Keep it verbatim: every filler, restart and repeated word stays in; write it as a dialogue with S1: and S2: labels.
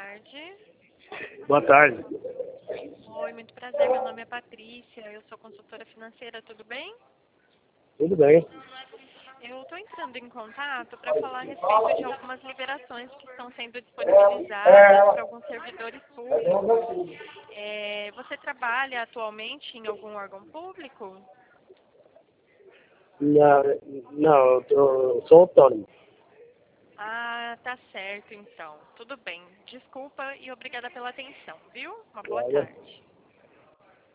S1: tarde.
S2: Boa tarde.
S1: Oi, muito prazer. Meu nome é Patrícia. Eu sou consultora financeira, tudo bem?
S2: Tudo bem?
S1: Eu estou entrando em contato para falar a respeito de algumas liberações que estão sendo disponibilizadas para alguns servidores públicos. É, você trabalha atualmente em algum órgão público?
S2: Não, não eu, tô, eu sou autônomo.
S1: Ah, tá certo então. Tudo bem. Desculpa e obrigada pela atenção, viu? Uma boa
S2: Claro.
S1: tarde.